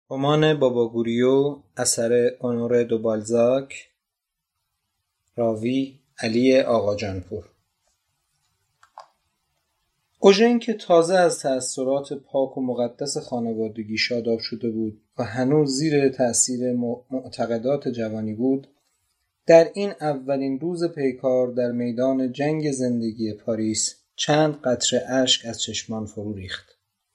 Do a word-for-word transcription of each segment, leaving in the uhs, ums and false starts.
رمان بابا گوریو اثر اونور دو بالزاک، راوی علی آقاجانپور. اوژن که تازه از تأثیرات پاک و مقدس خانوادگی شاداب شده بود و هنوز زیر تأثیر معتقدات جوانی بود، در این اولین روز پیکار در میدان جنگ زندگی پاریس چند قطره اشک از چشمان فرو ریخت.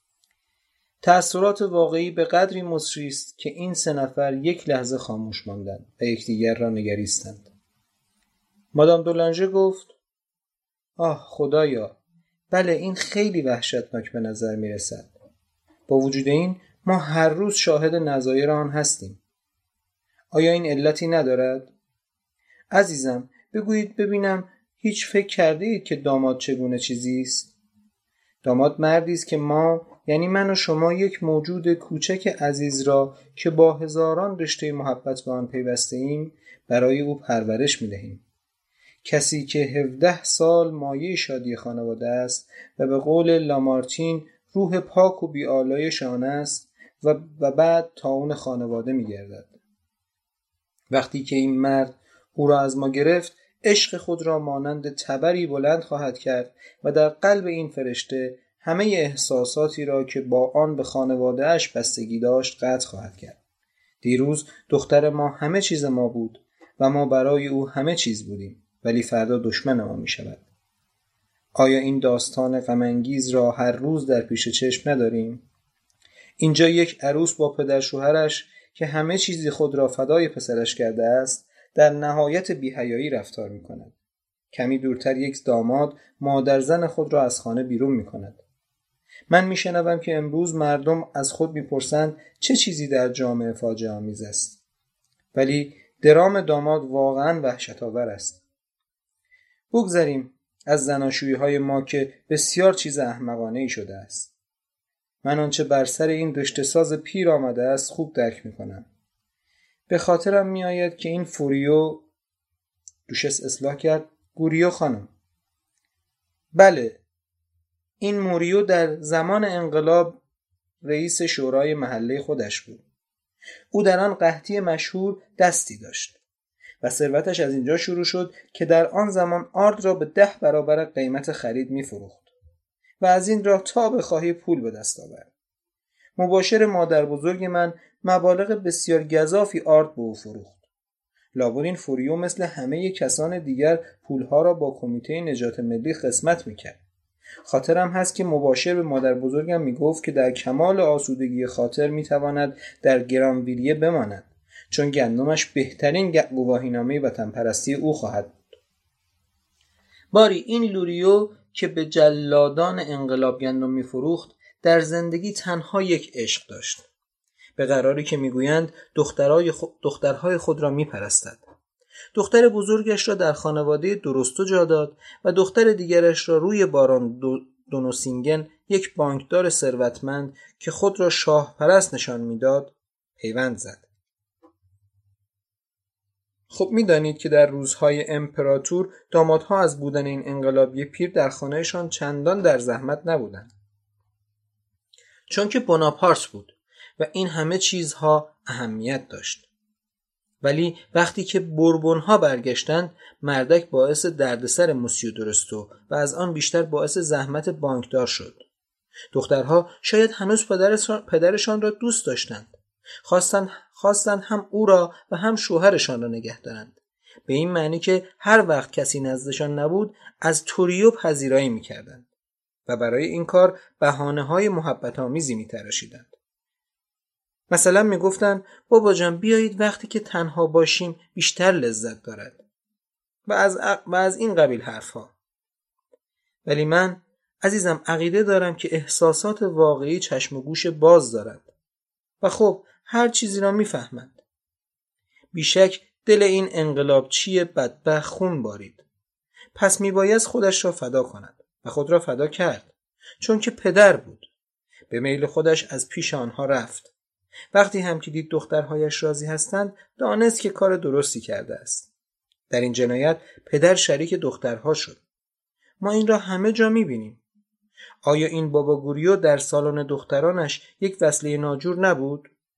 تأثیرات واقعی به قدری مصری است که این سه نفر یک لحظه خاموش ماندند و یکدیگر را نگریستند. مادام دولانژه گفت: آه خدایا، بله این خیلی وحشتناک به نظر می رسد. با وجود این ما هر روز شاهد نظایر آن هستیم. آیا این علتی ندارد؟ عزیزم بگویید ببینم، هیچ فکر کرده اید که داماد چگونه چیزی است؟ داماد مردی است که ما، یعنی من و شما، یک موجود کوچک عزیز را که با هزاران رشته محبت به آن پیوسته ایم برای او پرورش می دهیم. کسی که هفده سال مایه شادی خانواده است و به قول لامارتین روح پاک و بی‌آلایش آن است و, و بعد طاعون خانواده می گردد. وقتی که این مرد او را از ما گرفت، عشق خود را مانند تبری بلند خواهد کرد و در قلب این فرشته همه احساساتی را که با آن به خانواده اش بستگی داشت قطع خواهد کرد. دیروز دختر ما همه چیز ما بود و ما برای او همه چیز بودیم، ولی فردا دشمن ما می شود. آیا این داستان غم انگیز را هر روز در پیش چشم نداریم؟ اینجا یک عروس با پدر شوهرش که همه چیزی خود را فدای پسرش کرده است در نهایت بی‌حیایی رفتار می کند. کمی دورتر یک داماد مادر زن خود را از خانه بیرون می کند. من می شنوم که امروز مردم از خود می پرسند چه چیزی در جامعه فاجعه آمیز است. ولی درام داماد واقعا وحشت آور است. بگذریم از زناشویی های ما که بسیار چیز احمقانه ای شده است. من آنچه بر سر این رشته ساز پیر آمده است خوب درک می کنم. به خاطرم می آید که این فوریو، دوشس اصلاح کرد، گوریو خانم. بله، این موریو در زمان انقلاب رئیس شورای محله خودش بود. او در آن قحطی مشهور دستی داشت و ثروتش از اینجا شروع شد که در آن زمان آرد را به ده برابر قیمت خرید می فروخت و از این راه تا بخواهی پول به دست آورد. مباشر مادر بزرگ من مبالغ بسیار گزافی آرد به او فروخت. لابد این فوریو مثل همه کسان دیگر پولها را با کمیته نجات ملی قسمت میکرد. خاطرم هست که مباشر به مادر بزرگم میگفت که در کمال آسودگی خاطر میتواند در گرانویلیه بماند، چون گندمش بهترین گواهینامه وطن پرستی او خواهد بود. باری این لوریو که به جلادان انقلاب گندم میفروخت در زندگی تنها یک عشق داشت، به قراری که میگویند دخترای خود دخترهای خود را میپرستد. دختر بزرگش را در خانواده درستو جا داد و دختر دیگرش را روی باران دو دونوسینگن، یک بانکدار ثروتمند که خود را شاه پرست نشان میداد، پیوند زد. خب میدانید که در روزهای امپراتور دامادها از بودن این انقلابی پیر در خانهشان چندان در زحمت نبودند، چون که بناپارت بود و این همه چیزها اهمیت داشت. ولی وقتی که بوربونها برگشتند، مردک باعث دردسر موسیو درستو و از آن بیشتر باعث زحمت بانکدار شد. دخترها شاید هنوز پدرشان, پدرشان را دوست داشتند. خواستند خواستند هم او را و هم شوهرشان را نگه دارند. به این معنی که هر وقت کسی نزدشان نبود از توریو پذیرایی می‌کردند و برای این کار بهانه‌های محبت آمیزی می‌تراشیدند. مثلا میگفتن بابا جان بیایید وقتی که تنها باشیم بیشتر لذت دارد و از, و از این قبیل حرفها. ولی من عزیزم عقیده دارم که احساسات واقعی چشم و گوش باز دارد و خب هر چیزی را میفهمند. بیشک دل این انقلابچی بدبخت خون بارید، پس میباید خودش را فدا کند و خود را فدا کرد، چون که پدر بود. به میل خودش از پیش آنها رفت. وقتی هم که دید دخترهایش راضی هستند دانست که کار درستی کرده است. در این جنایت پدر شریک دخترها شد. ما این را همه جا میبینیم. آیا این بابا گوریو در سالن دخترانش یک وصله ناجور نبود؟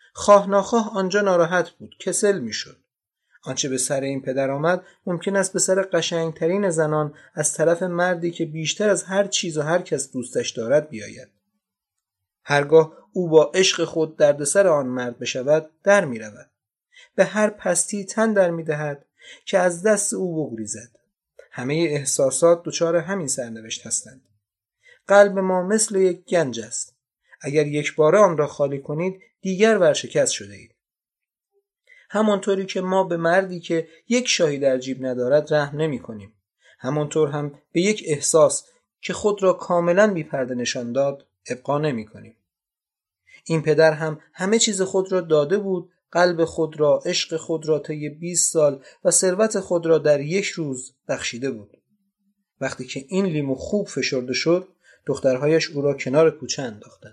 خواه ناخواه آنجا ناراحت بود، کسل میشد. آنچه به سر این پدر آمد ممکن است به سر قشنگترین زنان از طرف مردی که بیشتر از هر چیز و هر کس دوستش دارد بیاید. هرگاه او با عشق خود دردسر آن مرد بشود در می رود. به هر پستی تن در می دهد که از دست او بگریزد. همه احساسات دچار همین سرنوشت هستند. قلب ما مثل یک گنج است. اگر یک باره آن را خالی کنید دیگر ورشکست شده اید. همانطوری که ما به مردی که یک شاهی در جیب ندارد رحم نمی کنیم، همانطور هم به یک احساس که خود را کاملا بی پرده نشان داد ابقا نمی کنیم. این پدر هم همه چیز خود را داده بود، قلب خود را، عشق خود را طی بیست سال و ثروت خود را در یک روز بخشیده بود. وقتی که این لیمو خوب فشرده شد، دخترهایش او را کنار کوچه انداختند.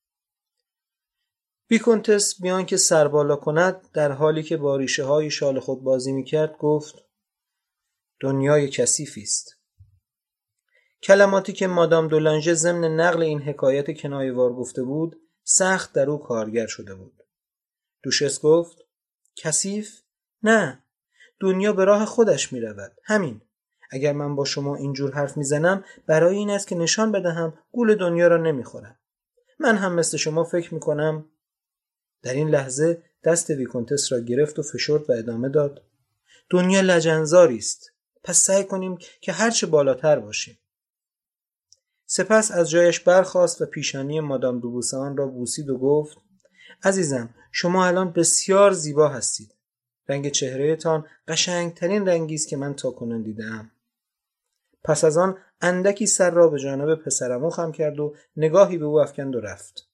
ویکونتس بیان که سر بالا کند در حالی که با ریشه های شال خود بازی میکرد گفت: دنیای کثیفی است. کلماتی که مادام دولانژه ضمن نقل این حکایت کنایه‌وار گفته بود سخت در او کارگر شده بود. دوشس گفت: کثیف؟ نه، دنیا به راه خودش می رود. همین. اگر من با شما اینجور حرف می زنم برای این است که نشان بدهم گول دنیا را نمی خورم. من هم مثل شما فکر می کنم. در این لحظه دست ویکونتس را گرفت و فشرد و ادامه داد: دنیا لجنزاری است. پس سعی کنیم که هرچه بالاتر باشیم. سپس از جایش برخاست و پیشانی مادام دوبوسان را بوسید و گفت: عزیزم، شما الان بسیار زیبا هستید. رنگ چهرهتان قشنگترین رنگی است که من تاکنون دیدم. پس از آن اندکی سر را به جانب پسرعمو خم کرد و نگاهی به او افکند و رفت.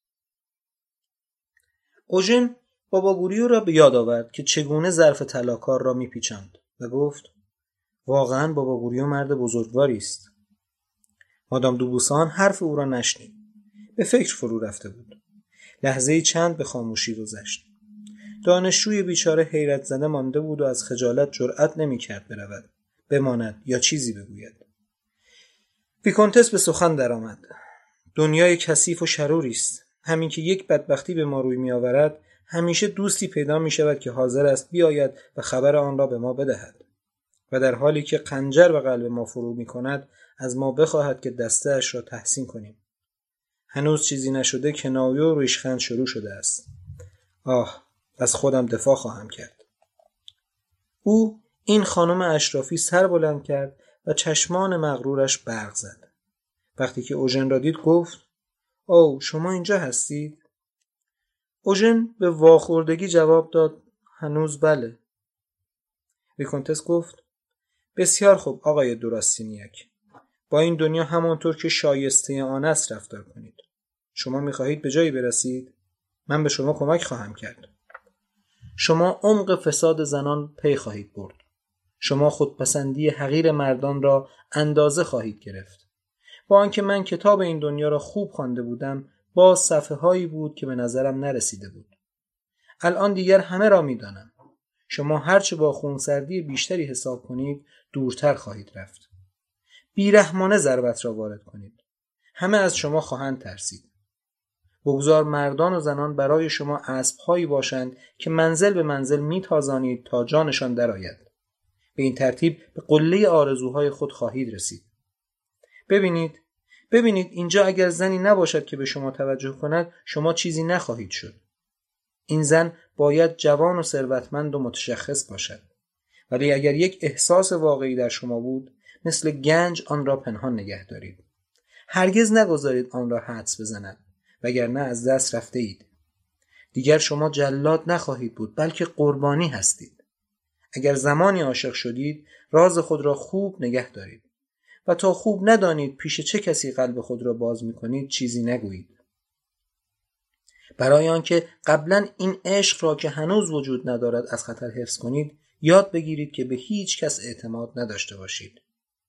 اوژن بابا گوریو را به یاد آورد که چگونه ظرف طلاکار را میپیچاند و گفت: واقعاً بابا گوریو مرد بزرگواری است. مادام دوبوسان حرف او را نشنید. به فکر فرو رفته بود. لحظه‌ای چند به خاموشی گذشت. دانشجوی بیچاره حیرت زده مانده بود و از خجالت جرأت نمی‌کرد برود، بماند یا چیزی بگوید. ویکونتس به سخن درآمد: دنیای کثیف و شروری است. همین که یک بدبختی به ما روی می‌آورد، همیشه دوستی پیدا می‌شود که حاضر است بیاید و خبر آن را به ما بدهد و در حالی که خنجر به قلب ما فرو می‌کند از ما بخواهد که دسته‌اش را تحسین کنیم. هنوز چیزی نشده کنایه و ریشخند شروع شده است. آه، از خودم دفاع خواهم کرد. او این خانم اشرافی سر بلند کرد و چشمان مغرورش برق زد. وقتی که اوژن را دید گفت: او شما اینجا هستید؟ اوژن به واخوردگی جواب داد: هنوز بله. ویکونتس گفت: بسیار خوب آقای دوراستینیک، با این دنیا همانطور که شایسته آن است رفتار کنید. شما می‌خواهید به جایی برسید؟ من به شما کمک خواهم کرد. شما عمق فساد زنان پی خواهید برد. شما خودپسندی حقیر مردان را اندازه خواهید گرفت. با آنکه من کتاب این دنیا را خوب خوانده بودم، باز صفحه هایی بود که به نظرم نرسیده بود. الان دیگر همه را می‌دانم. شما هرچه با خونسردی بیشتری حساب کنید، دورتر خواهید رفت. بیرحمانه ضربت را وارد کنید. همه از شما خواهند ترسید. بگذار مردان و زنان برای شما اسب‌هایی باشند که منزل به منزل می‌تازانید تا جانشان درآید. به این ترتیب به قله آرزوهای خود خواهید رسید. ببینید، ببینید اینجا اگر زنی نباشد که به شما توجه کند، شما چیزی نخواهید شد. این زن باید جوان و ثروتمند و متشخص باشد. ولی اگر یک احساس واقعی در شما بود، مثل گنج آن را پنهان نگه دارید. هرگز نگذارید آن را حدس بزند، وگرنه از دست رفته اید. دیگر شما جلاد نخواهید بود، بلکه قربانی هستید. اگر زمانی عاشق شدید، راز خود را خوب نگه دارید و تا خوب ندانید پیش چه کسی قلب خود را باز می‌کنید چیزی نگویید. برای آنکه قبلا این عشق را که هنوز وجود ندارد از خطر حفظ کنید، یاد بگیرید که به هیچ کس اعتماد نداشته باشید.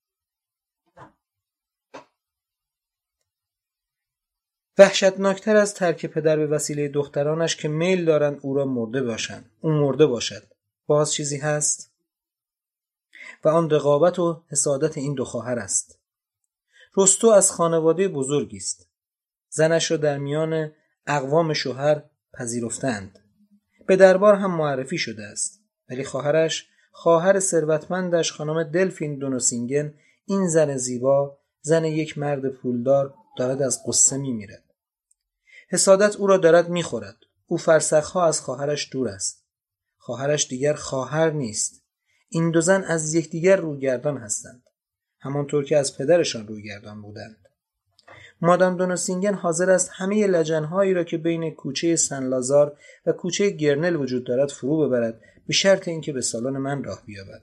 وحشتناکتر از ترک پدر به وسیله دخترانش که میل دارند او را مرده باشند، او مرده باشد، باز چیزی هست؟ و آن رقابت و حسادت این دو خواهر است. رستو از خانواده بزرگی است. زنش را در میان اقوام شوهر پذیرفتند. به دربار هم معرفی شده است، ولی خواهرش، خواهر ثروتمندش خانم دلفین دونوسینگن، این زن زیبا، زن یک مرد پولدار، دارد از قصه میمیرد. حسادت او را دارد میخورد. او فرسخها از خواهرش دور است. خواهرش دیگر خواهر نیست. این دو زن از یکدیگر رویگردان هستند، همانطور که از پدرشان رویگردان بودند. مادام دونوسینگن حاضر است همه لجنهایی را که بین کوچه سن لازار و کوچه گرنل وجود دارد فرو ببرد، به شرط اینکه به سالن من راه بیابد.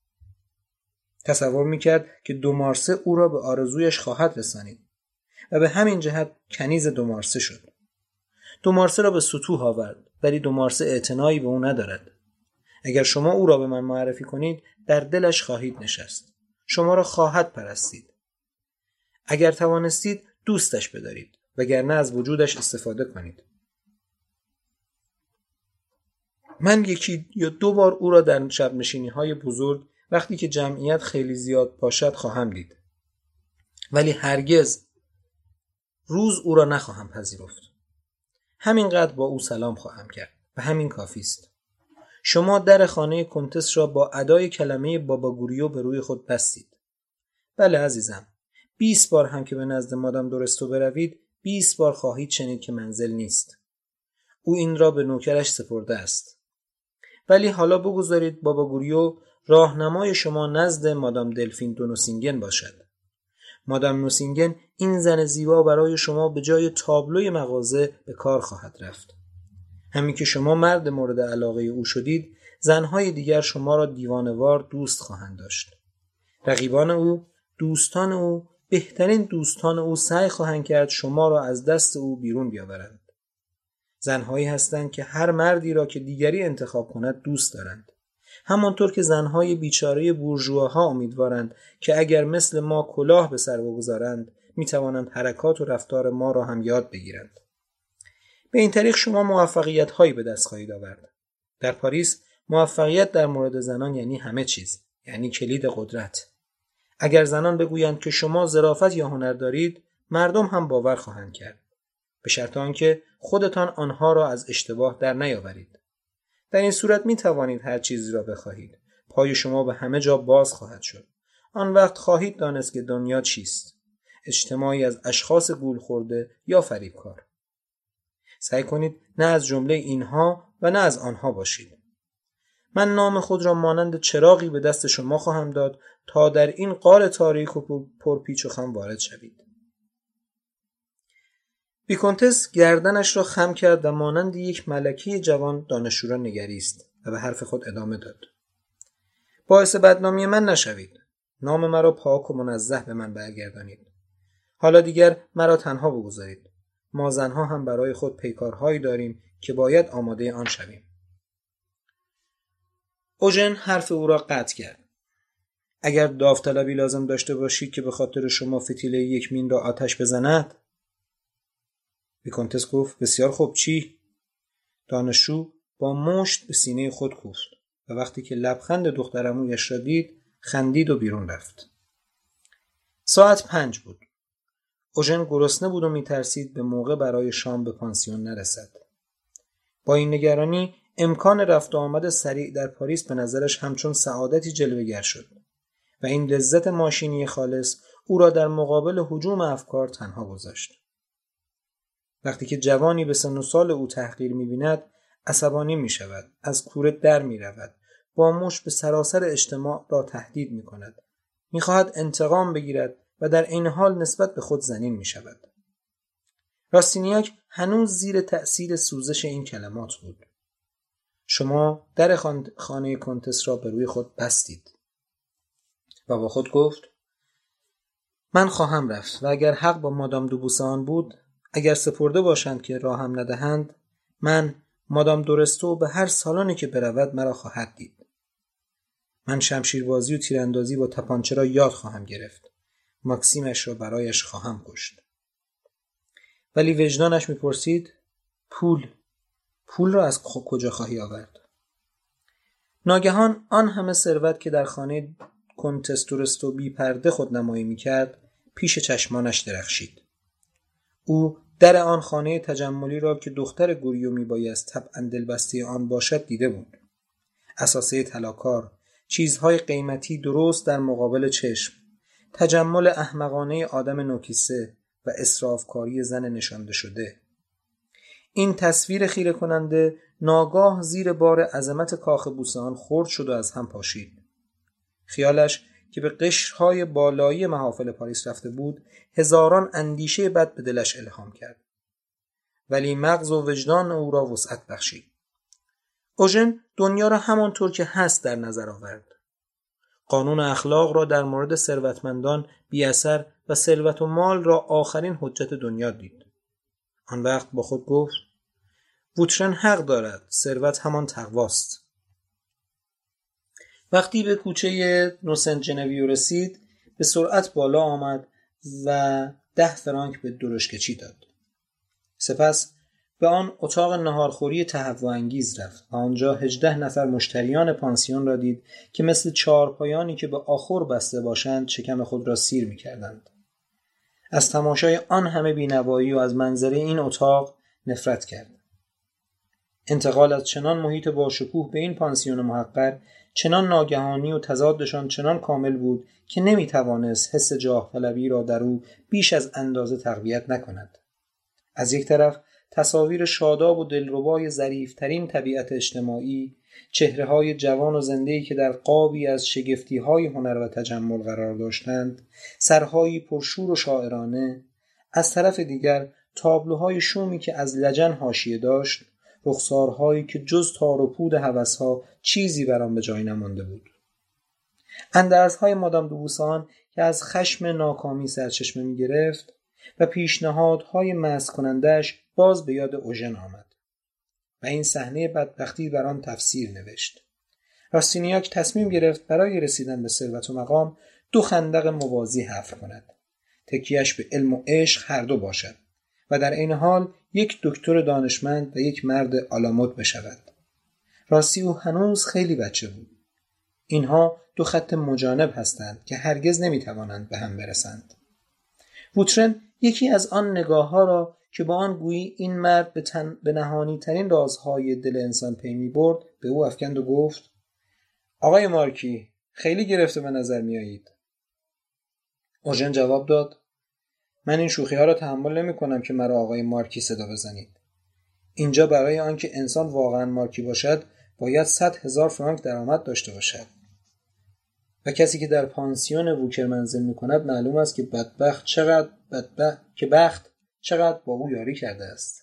تصور میکرد که دومارسه او را به آرزویش خواهد رسانید و به همین جهت کنیز دومارسه شد. دومارسه را به سطوح آورد، ولی دومارسه اعتنایی به او ندارد. اگر شما او را به من معرفی کنید، در دلش خواهید نشست. شما را خواهد پرستید. اگر توانستید دوستش بدارید، وگرنه از وجودش استفاده کنید. من یکی یا دو بار او را در شب نشینی های بزرگ وقتی که جمعیت خیلی زیاد باشد خواهم دید، ولی هرگز روز او را نخواهم پذیرفت. همینقدر با او سلام خواهم کرد و همین کافی است. شما در خانه کنتس را با ادای کلمه باباگوریو به روی خود بستید. بله عزیزم، بیست بار هم که به نزد مادام دورستو بروید، بیست بار خواهید شنید که منزل نیست. او این را به نوکرش سپرده است. ولی حالا بگذارید باباگوریو راهنمای شما نزد مادام دلفین دونوسینگن باشد. مادام نوسینگن این زن زیبا برای شما به جای تابلوی مغازه به کار خواهد رفت. همین که شما مرد مورد علاقه او شدید، زنهای دیگر شما را دیوانه‌وار دوست خواهند داشت. رقیبان او، دوستان او، بهترین دوستان او سعی خواهند کرد شما را از دست او بیرون بیاورند. زنهایی هستند که هر مردی را که دیگری انتخاب کند دوست دارند. همانطور که زنهای بیچاره بورژواها امیدوارند که اگر مثل ما کلاه به سر بگذارند میتوانند حرکات و رفتار ما را هم یاد بگیرند. به این طریق شما موفقیت هایی به دست خواهید آورد. در پاریس موفقیت در مورد زنان یعنی همه چیز، یعنی کلید قدرت. اگر زنان بگویند که شما ظرافت یا هنر دارید، مردم هم باور خواهند کرد، به شرط آنکه خودتان آنها را از اشتباه در نیاورید. در این صورت می توانید هر چیزی را بخواهید. پای شما به همه جا باز خواهد شد. آن وقت خواهید دانست که دنیا چیست. اجتماعی از اشخاص گول خورده یا فریبکار. سعی کنید نه از جمله اینها و نه از آنها باشید. من نام خود را مانند چراغی به دست شما خواهم داد تا در این غار تاریک و پرپیچ و خم وارد شوید. ویکونتس گردنش را خم کرد و مانند یک ملکه جوان دانشجو را نگریست و به حرف خود ادامه داد. باعث بدنامی من نشوید. نام مرا پاک و منزه به من برگردانید. حالا دیگر مرا تنها بگذارید. ما زنها هم برای خود پیکارهایی داریم که باید آماده آن شویم. اوژن حرف او را قطع کرد. اگر داوطلبی لازم داشته باشید که به خاطر شما فتیله یک مین را آتش بزند؟ ویکونتس گفت بسیار خوب، چی؟ دانشجو با مشت به سینه خود کوفت و وقتی که لبخند دخترعمویش را دید خندید و بیرون رفت. ساعت پنج بود. اوژن گرسنه بود و میترسید به موقع برای شام به پانسیون نرسد. با این نگرانی امکان رفت و آمد سریع در پاریس به نظرش همچون سعادتی جلوه‌گر شد و این لذت ماشینی خالص او را در مقابل هجوم افکار تنها گذاشت. وقتی که جوانی به سن و سال او تحقیر می‌بیند عصبانی می‌شود، از کوره در می‌رود، با مشت به سراسر اجتماع را تهدید می‌کند، می‌خواهد انتقام بگیرد و در این حال نسبت به خود ذلیل می‌شود. راستینیاک هنوز زیر تأثیر سوزش این کلمات بود. شما در خانه کنتس را به روی خود بستید و با خود گفت من خواهم رفت و اگر حق با مادام دوبوسان بود، اگر سپرده باشند که راهم ندهند، من مادام دورستو به هر سالانی که برود مرا خواهد دید. من شمشیربازی و تیراندازی با تپانچه را یاد خواهم گرفت. ماکسیمش را برایش خواهم کشت. ولی وجدانش میپرسید پول پول را از کجا خواهی آورد؟ ناگهان آن همه ثروت که در خانه کنتس دورستو بی پرده خود نمایی میکرد پیش چشمانش درخشید. او در آن خانه تجملی را که دختر گوریو میبایست طبعاً دلبسته آن باشد دیده بود. اساسه طلاکار، چیزهای قیمتی درست در مقابل چشم، تجمل احمقانه آدم نوکیسه و اسرافکاری زن نشانده شده. این تصویر خیره کننده ناگاه زیر بار عظمت کاخ بوسه آن خرد شد و از هم پاشید. خیالش که به قشرهای بالایی محافل پاریس رفته بود، هزاران اندیشه بد به دلش الهام کرد. ولی مغز و وجدان او را وسعت بخشید. اوژن دنیا را همانطور که هست در نظر آورد. قانون اخلاق را در مورد ثروتمندان بی اثر و ثروت و مال را آخرین حجت دنیا دید. آن وقت با خود گفت: ووترن حق دارد، ثروت همان تقواست. وقتی به کوچه نوسن جنویو رسید، به سرعت بالا آمد و ده فرانک به درشکچی داد. سپس به آن اتاق نهارخوری تهوع انگیز رفت و آنجا هجده نفر مشتریان پانسیون را دید که مثل چهارپایانی که به آخر بسته باشند شکم خود را سیر می‌کردند. از تماشای آن همه بینوایی و از منظره این اتاق نفرت کرد. انتقال از چنان محیط باشکوه به این پانسیون محقر چنان ناگهانی و تضادشان چنان کامل بود که نمی‌توانست حس جاه طلبی را در او بیش از اندازه تقویت نکند. از یک طرف تصاویر شاداب و دلربای ظریف‌ترین طبیعت اجتماعی، چهره‌های جوان و زنده‌ای که در قابی از شگفتی‌های هنر و تجمل قرار داشتند، سرهایی پرشور و شاعرانه، از طرف دیگر تابلوهای شومی که از لجن حاشیه داشت، رخسارهایی که جز تار و پود هوس‌ها چیزی بر آن به جای نمانده بود. اندرزهای مادام دوبوسان که از خشم ناکامی سرچشمه می‌گرفت و پیشنهادهای مست کنندش باز به یاد اوژن آمد و این صحنه بدبختی بر آن تفسیر نوشت. راستینیاک تصمیم گرفت برای رسیدن به ثروت و مقام دو خندق موازی حفر کند. تکیه‌اش به علم و عشق هر دو باشد و در عین حال یک دکتر دانشمند و یک مرد آلامود بشود. راستی او هنوز خیلی بچه بود. اینها دو خط مجانب هستند که هرگز نمیتوانند به هم برسند. ووترن یکی از آن نگاه ها را که با آن گویی این مرد به, تن... به نهانی ترین رازهای دل انسان پی می برد به او افکند و گفت: آقای مارکی، خیلی گرفته به نظر می آیید. اوژن جواب داد: من این شوخی ها را تحمل نمی کنم که مرا آقای مارکی صدا بزنید. اینجا برای آنکه انسان واقعا مارکی باشد باید صد هزار فرانک درآمد داشته باشد. و کسی که در پانسیون ووکر منزل می کند معلوم است که بدبخت چقدر بدبخت که بخت چقدر با او یاری کرده است.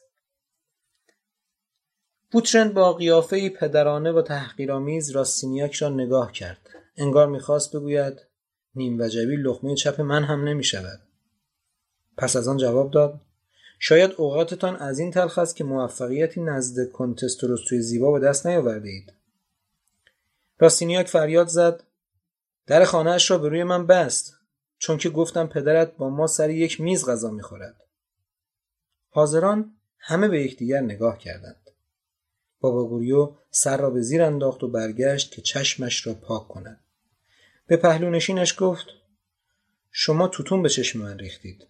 ووترن با قیافه‌ای پدرانه و تحقیرآمیز راستینیاک را نگاه کرد. انگار می‌خواست بگوید نیم وجبی لقمه چپ من هم نمی‌شود. پس از آن جواب داد: شاید اوقاتتان از این تلخ است که موفقیتی نزد کنتس تروستوی زیبا به دست نیاورده اید. راستینیاک فریاد زد: در خانه‌اش را به روی من بست، چون که گفتم پدرت با ما سر یک میز غذا می‌خورد. حاضران همه به یکدیگر نگاه کردند. بابا گوریو سر را به زیر انداخت و برگشت که چشمش را پاک کند. به پهلونشینش گفت: شما توتون به چشم من ریختید.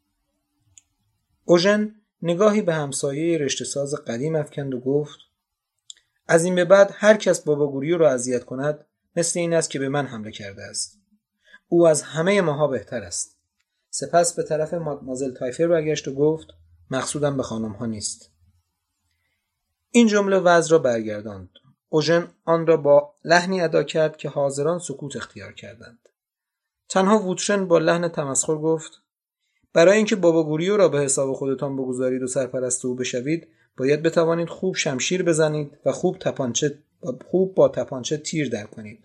اوژن نگاهی به همسایه رشته ساز قدیم افکند و گفت: از این به بعد هر کس بابا گوریو را اذیت کند مثل این است که به من حمله کرده است. او از همه ماها بهتر است. سپس به طرف مادمازل تایفر برگشت و گفت: مقصودم به خانم ها نیست. این جمله وضع را برگرداند. اوژن آن را با لحنی ادا کرد که حاضران سکوت اختیار کردند. تنها ووترن با لحن تمسخر گفت: برای اینکه بابا گوریو را به حساب خودتان بگذارید و سرپرست او بشوید باید بتوانید خوب شمشیر بزنید و خوب تپانچه خوب با تپانچه تیر در کنید.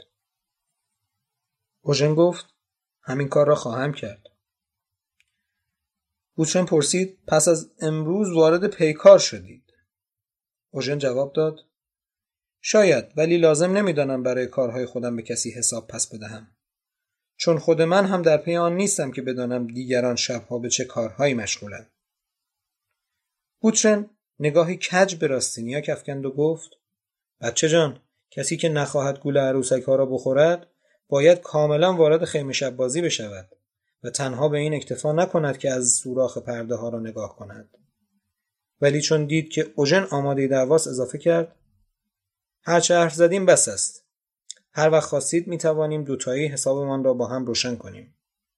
اوژن گفت: همین کار را خواهم کرد. ووترن پرسید: پس از امروز وارد پیکار شدید؟ اوژن جواب داد: شاید، ولی لازم نمیدانم برای کارهای خودم به کسی حساب پس بدهم، چون خود من هم در پی آن نیستم که بدانم دیگران شبها به چه کارهایی مشغولند. ووترن نگاهی کج به راستینیاک افکند و گفت: بچه جان، کسی که نخواهد گول عروسک ها را بخورد باید کاملا وارد خیمه شب بازی بشود و تنها به این اکتفا نکند که از سوراخ پرده ها را نگاه کند. ولی چون دید که اوژن آماده دعواست اضافه کرد: هر چه حرف زدیم بس است. هر وقت خواستید می توانیم دوتایی حسابمان را با هم روشن کنیم.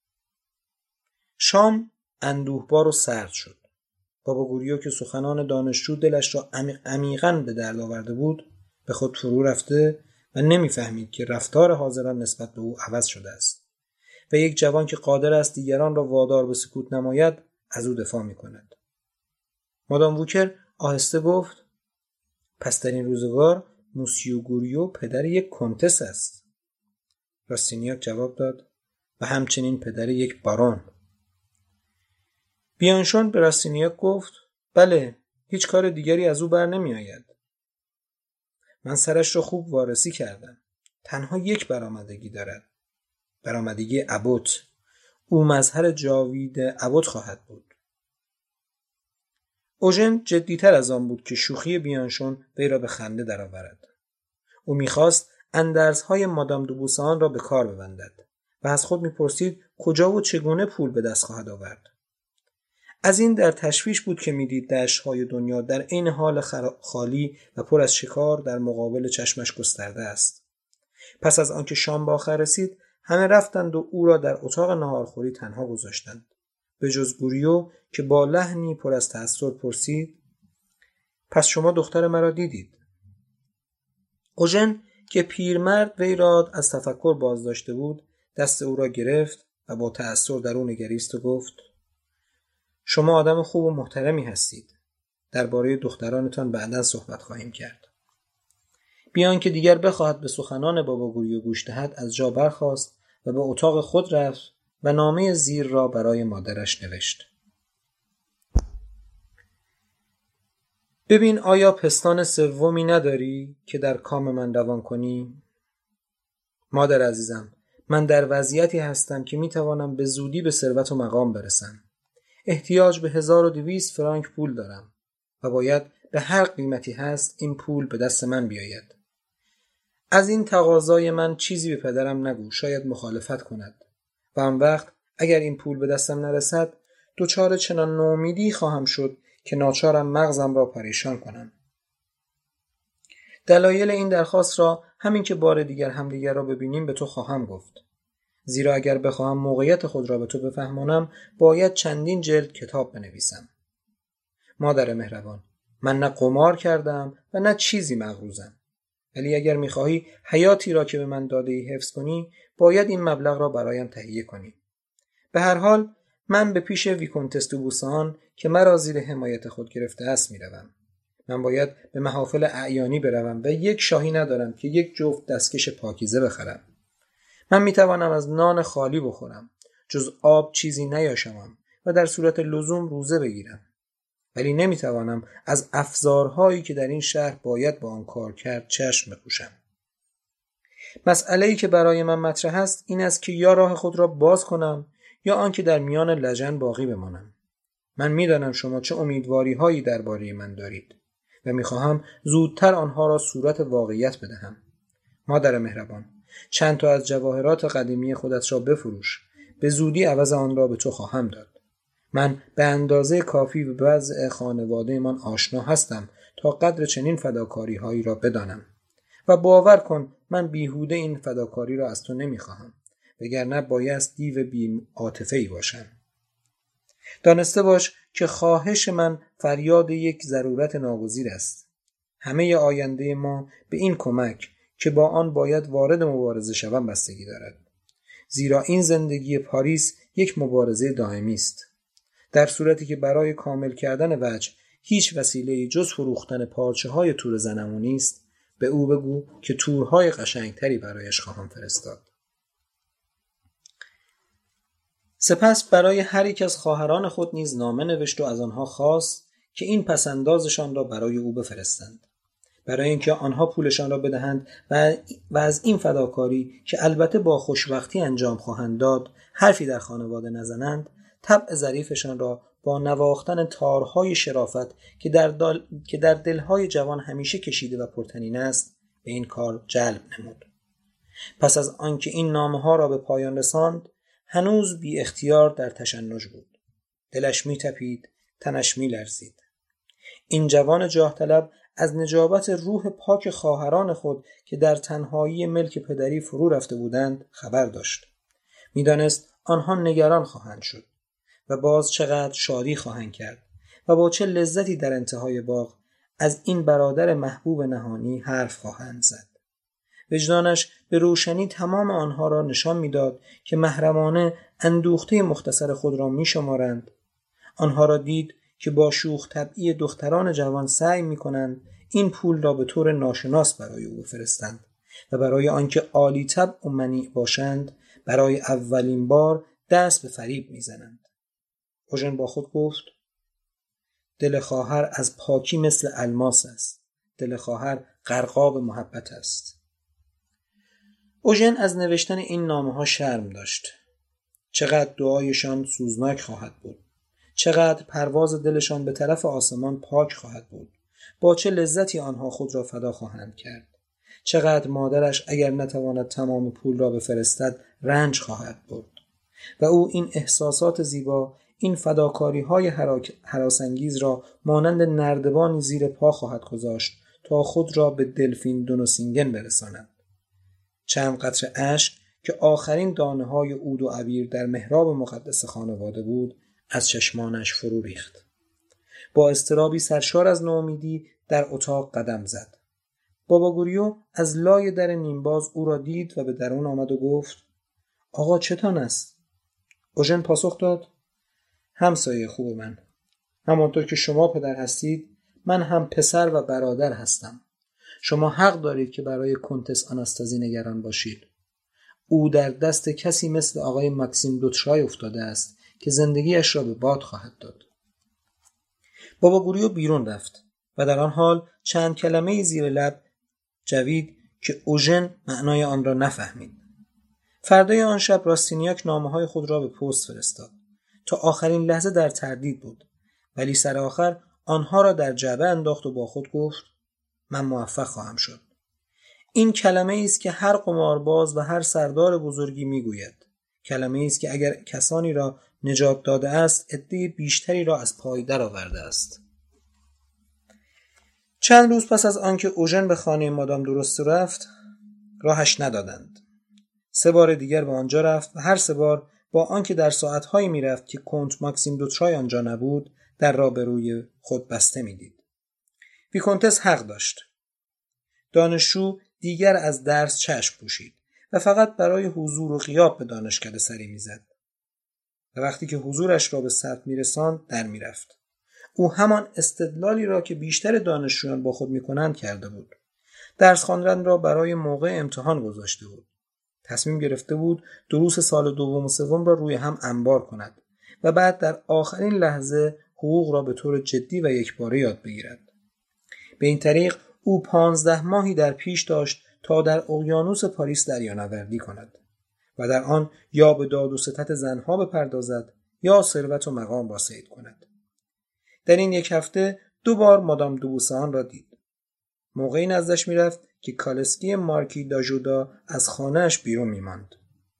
شام اندوهبار و سرد شد. بابا گوریو که سخنان دانشجو دلش را عمیق عمیقاً به درد آورده بود، به خود فرو رفته و نمی‌فهمید که رفتار حاضران نسبت به او عوض شده است و یک جوان که قادر است دیگران را وادار به سکوت نماید از او دفاع می‌کند. مادام ووکر آهسته گفت: پس در این روزگار موسیو گوریو پدر یک کنتس است. راستینیاک جواب داد: و همچنین پدر یک بارون. بیانشون به راستینیاک گفت: بله، هیچ کار دیگری از او بر نمی آید. من سرش را خوب وارسی کردم. تنها یک برآمدگی دارد. برآمدگی ابوت. او مظهر جاوید ابوت خواهد بود. اوژن جدیتر از آن بود که شوخی بیانشون وی را به خنده درآورد. او می‌خواست اندرزهای مادام دو بوسان را به کار ببندد و از خود می‌پرسید کجا و چگونه پول به دست خواهد آورد. از این در تشویش بود که می‌دید دشت‌های دنیا در عین حال خالی و پر از شکار در مقابل چشمش گسترده است. پس از آنکه شام به آخر رسید، همه رفتند و او را در اتاق ناهارخوری تنها گذاشتند. به جز گوریو که با لحنی پر از تأثیر پرسید: پس شما دختر مرا دیدید؟ اوژن که پیرمرد وی را از تفکر باز داشته بود، دست او را گرفت و با تأثیر در او نگریست و گفت: شما آدم خوب و محترمی هستید. درباره دخترانتان بعداً صحبت خواهیم کرد. بیان که دیگر بخواهد به سخنان بابا گوریو گوش دهد، از جا برخاست و به اتاق خود رفت و نامه زیر را برای مادرش نوشت. ببین آیا پستان سومی نداری که در کام من روان کنی؟ مادر عزیزم، من در وضعیتی هستم که میتوانم به زودی به ثروت و مقام برسم. احتیاج به هزار و دویست فرانک پول دارم و باید به هر قیمتی هست این پول به دست من بیاید. از این تقاضای من چیزی به پدرم نگو، شاید مخالفت کند و آن وقت اگر این پول به دستم نرسد دچار چنان نومیدی خواهم شد که ناچارم مغزم را پریشان کنم. دلایل این درخواست را همین که بار دیگر همدیگر را ببینیم به تو خواهم گفت. زیرا اگر بخواهم موقعیت خود را به تو بفهمانم باید چندین جلد کتاب بنویسم. مادر مهربان، من نه قمار کردم و نه چیزی مغروزم. ولی اگر می‌خواهی حیاتی را که به من داده‌ای حفظ کنی باید این مبلغ را برایم تهیه کنی. به هر حال من به پیش ویکونتس دو بوسان که مرا زیر حمایت خود گرفته است میروم. من باید به محافل اعیانی بروم و یک شاهی ندارم که یک جفت دستکش پاکیزه بخرم. من میتوانم از نان خالی بخورم، جز آب چیزی نیاشمم و در صورت لزوم روزه بگیرم. ولی نمیتوانم از افزارهایی که در این شهر باید با آن کار کرد چشم بپوشم. مسئله‌ای که برای من مطرح است این است که یا راه خود را باز کنم یا آنکه در میان لجن باقی بمانم. من میدانم شما چه امیدواری هایی درباره من دارید و میخواهم زودتر آنها را صورت واقعیت بدهم. مادر مهربان، چند تا از جواهرات قدیمی خودت را بفروش، به زودی عوض آن را به تو خواهم داد. من به اندازه کافی به وضع خانواده من آشنا هستم تا قدر چنین فداکاری هایی را بدانم و باور کن من بیهوده این فداکاری را از تو نمیخواهم، وگرنه بایست دیو بی عاطفه‌ای باشم. دانسته باش که خواهش من فریاد یک ضرورت ناگزیر است. همه آینده ما به این کمک که با آن باید وارد مبارزه شوم بستگی دارد. زیرا این زندگی پاریس یک مبارزه دائمی است. در صورتی که برای کامل کردن وجه هیچ وسیله‌ای جز فروختن پارچه‌های تور زنمونی است، به او بگو که تورهای قشنگتری برایش خواهم فرستاد. سپس برای هر یک از خواهران خود نیز نامه نوشت و از آنها خواست که این پسندازشان را برای او بفرستند، برای اینکه آنها پولشان را بدهند و و از این فداکاری که البته با خوشبختی انجام خواهند داد حرفی در خانواده نزنند، طبع ظریفشان را با نواختن تارهای شرافت که در دل... که در دلهای جوان همیشه کشیده و پرطنین است به این کار جلب نمود. پس از آنکه این نامه‌ها را به پایان رساند، هنوز بی اختیار در تشنج بود. دلش می تپید، تنش می لرزید. این جوان جاه طلب از نجابت روح پاک خواهران خود که در تنهایی ملک پدری فرو رفته بودند خبر داشت. میدانست آنها نگران خواهند شد و باز چقدر شادی خواهند کرد و با چه لذتی در انتهای باغ از این برادر محبوب نهانی حرف خواهند زد. وجدانش به روشنی تمام آنها را نشان میداد که محرمانه اندوخته مختصر خود را میشمارند. آنها را دید که با شوخ طبعی دختران جوان سعی میکنند این پول را به طور ناشناس برای او بفرستند و برای آنکه عالی طبع و منیع باشند برای اولین بار دست به فریب میزنند. اوژن با خود گفت: دل خواهر از پاکی مثل الماس است. دل خواهر غرقاب محبت است. اوژن از نوشتن این نامه ها شرم داشت. چقدر دعایشان سوزناک خواهد بود. چقدر پرواز دلشان به طرف آسمان پاک خواهد بود. با چه لذتی آنها خود را فدا خواهند کرد. چقدر مادرش اگر نتواند تمام پول را بفرستد رنج خواهد برد. و او این احساسات زیبا، این فداکاری های هراسانگیز را مانند نردبانی زیر پا خواهد گذاشت تا خود را به دلفین دونوسینگن برساند. چند قطره اشک که آخرین دانه های عود و عبیر در محراب مقدس خانواده بود از چشمانش فرو ریخت. با اضطرابی سرشار از نومیدی در اتاق قدم زد. بابا گوریو از لای در نیمباز او را دید و به درون آمد و گفت: آقا چتان است؟ اوژن پاسخ داد: همسایه خوب من، همانطور که شما پدر هستید من هم پسر و برادر هستم. شما حق دارید که برای کنتس آناستازی نگران باشید. او در دست کسی مثل آقای ماکسیم دوتشای افتاده است که زندگیش را به باد خواهد داد. بابا گوریو بیرون رفت و در آن حال چند کلمه زیر لب جوید که اوژن معنای آن را نفهمید. فردای آن شب راستینیاک نامه‌های خود را به پست فرستاد. تا آخرین لحظه در تردید بود، ولی سر آخر آنها را در جعبه انداخت و با خود گفت: من موفق خواهم شد. این کلمه است که هر قمارباز و هر سردار بزرگی میگوید. کلمه است که اگر کسانی را نجات داده است، عده بیشتری را از پای درآورده است. چند روز پس از آنکه اوژن به خانه مادام درست رفت، راهش ندادند. سه بار دیگر به آنجا رفت و هر سه بار با آنکه در ساعت‌هایی میرفت که کنت ماکسیم دوترای آنجا نبود، در را به روی خود بسته میدید. ویکونتس حق داشت. دانشجو دیگر از درس چشم پوشید و فقط برای حضور و غیاب به دانشکده سری میزد. و وقتی که حضورش را به ثبت میرساند در میرفت. او همان استدلالی را که بیشتر دانشجویان با خود میکنند کرده بود. درس خواندن را برای موقع امتحان گذاشته بود. تصمیم گرفته بود دروس سال دوم و سوم را روی هم انبار کند و بعد در آخرین لحظه حقوق را به طور جدی و یکباره یاد بگیرد. به این طریق او پانزده ماهی در پیش داشت تا در اقیانوس پاریس دریانوردی کند و در آن یا به داد و ستد زنها بپردازد یا ثروت و مقام را صید کند. در این یک هفته دو بار مادام دوبوسان را دید. موقعی نزدش میرفت که کالسکی مارکی داژودا از خانهش بیرون میماند.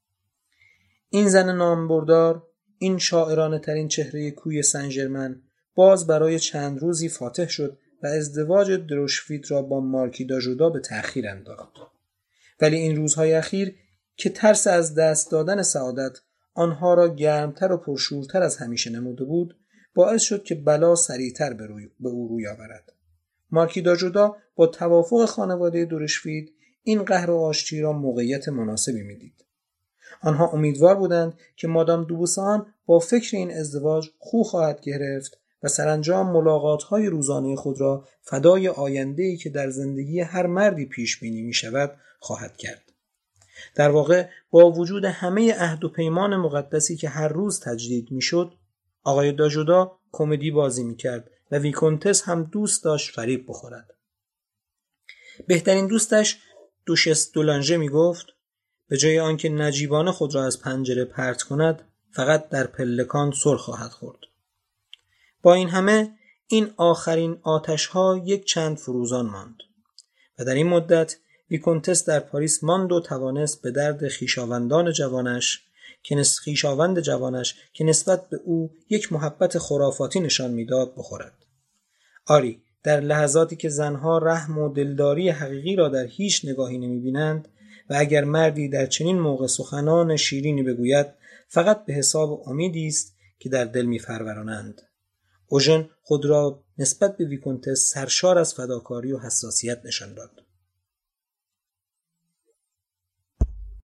این زن نامبردار، این شاعرانه ترین چهره کوی سن ژرمن باز برای چند روزی فاتح شد و ازدواج دروشفید را با مارکی داژودا به تأخیر انداخت. ولی این روزهای اخیر که ترس از دست دادن سعادت آنها را گرمتر و پرشورتر از همیشه نموده بود، باعث شد که بلا سریعتر به, روی به او روی آورد. مارکی داژودا با توافق خانواده دورشفید این قهر و آشتی را موقعیت مناسبی میدید. آنها امیدوار بودند که مادام دوبوسان با فکر این ازدواج خو خواهد گرفت و سرانجام ملاقات‌های روزانه خود را فدای آینده‌ای که در زندگی هر مردی پیش بینی می‌شود خواهد کرد. در واقع با وجود همه عهد و پیمان مقدسی که هر روز تجدید می‌شد، آقای داژودا کمدی بازی می‌کرد و ویکونتس هم دوست داشت فریب بخورد. بهترین دوستش دوشس دولانژه میگفت به جای آنکه نجیبانه خود را از پنجره پرت کند، فقط در پلکان سر خواهد خورد. با این همه این آخرین آتش‌ها یک چند فروزان ماند و در این مدت ویکونتس در پاریس ماند و توانست به درد خویشاوندان جوانش که نس خویشاوند جوانش که نسبت به او یک محبت خرافاتی نشان میداد بخورد. آری، در لحظاتی که زنها رحم و دلداری حقیقی را در هیچ نگاهی نمی‌بینند و اگر مردی در چنین موقع سخنان شیرینی بگوید فقط به حساب امیدی است که در دل می‌فرورانند. اوژن خود را نسبت به ویکونتس سرشار از فداکاری و حساسیت نشان داد.